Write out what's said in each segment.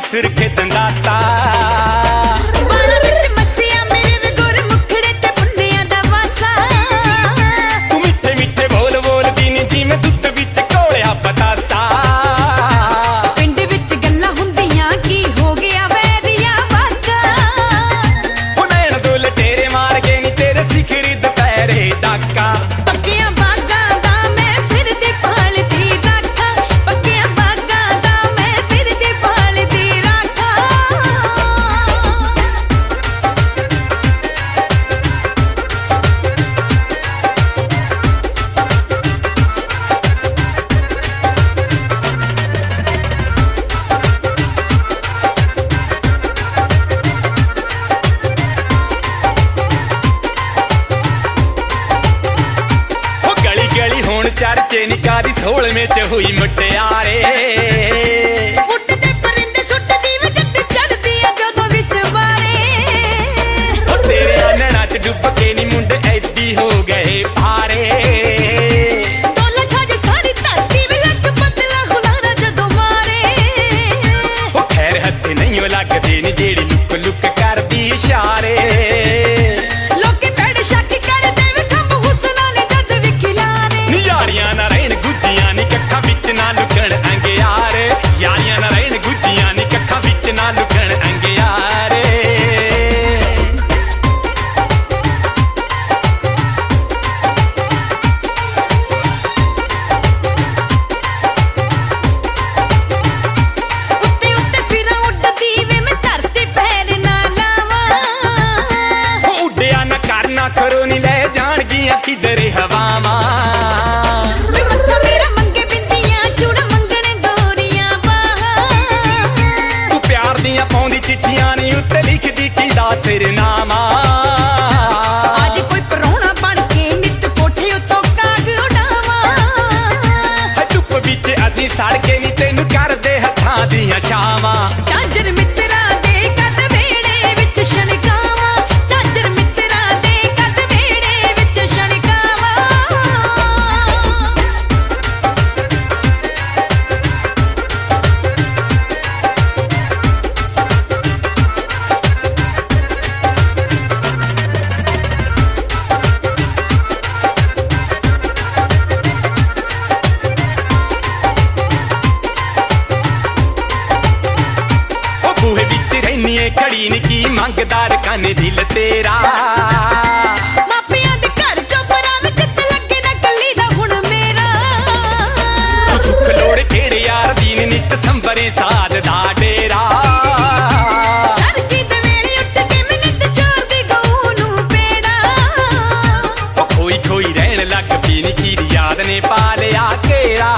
सुरखे दंदासा तू मिठे मिठे बोल बोल दी नी जिवें दुध विच घोलिया बतासा पिंड विच गल्लां हुंदियां की हो गया वैरिया वाका नैन दो लटेरे मार के नी तेरे सिखरी दुपहरे डाका पक्कियां बागां दा मैं फिरदी भालदी राखा पक्कियां बागां दा मैं फिरदी भालदी राखा चर्चे निकारी सोलवें च हुई मुटियारे उठदे परिंदे सुटदी वे जट चढ़दी आ जदों विच बारे तेरे नैना च डुब के नी मुंडे ऐदी हो गए भारे दो लखा जे सारी धरती वे लख बदला हुलारा जदों मारे खैर हत्थे नहीं लगदे नी जेड़ी लुक लुक करदी इशारे किधरे हवामा मेरा मंगे बिंदियां चूड़ा मंगने गोरियां तू प्यार दियां पौंदी चिट्ठियां नी उत्ते लिखदी किदा सिरनामा आज कोई परौना बन के नित कोठे उत्तों काग उडावा धुप विच असीं सड़ के नी तैनूं करदे हत्थां दियां छावां झांजर मित्रा दे कद वेड़े विच शणकावा झांजर मित्रा दे कद वेड़े विच शणकावा बूहे विच रहनी है खड़ी नी की मंगदार काने दिल तेरा मापियां दे घर चोपरा विच ते लगे ना गली दा हुण मेरा तू सुख लोड़ केड़े यार दीन नित संबरे साध दा डेरा सरकी दे वेले उठ के मैं नित छोड़दी गऊ नूं पेड़ा खोई खोई रहन लग पी नी की याद ने पा लिया घेरा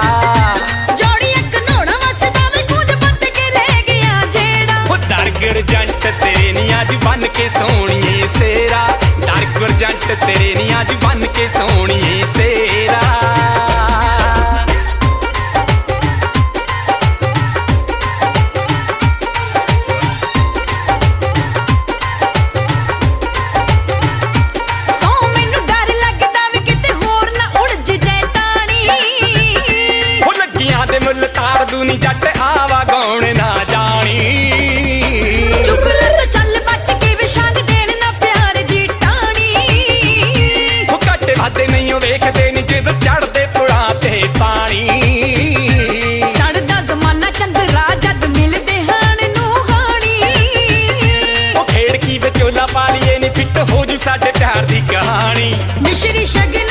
गुरजंट तेरे नी अज बन के सोहणीए सेरा दर गुरजंट तेरे नी अज बन के सोहणीए सेरा सौ मैनू डर लगदा वे किते होर ना उड़ज जाए तानी लगियां दे मुल तार दू नी जट आवा गौण ना जानी नहीं वेखदे नी जदों चढ़दे पुड़ा ते पानी सड़दा जमाना चंद्रा जद मिलदे हाण नूं हाणी खेड़ की विचोला पा लीए नी फिट हो जू साडे प्यार दी कहानी मिश्री शगन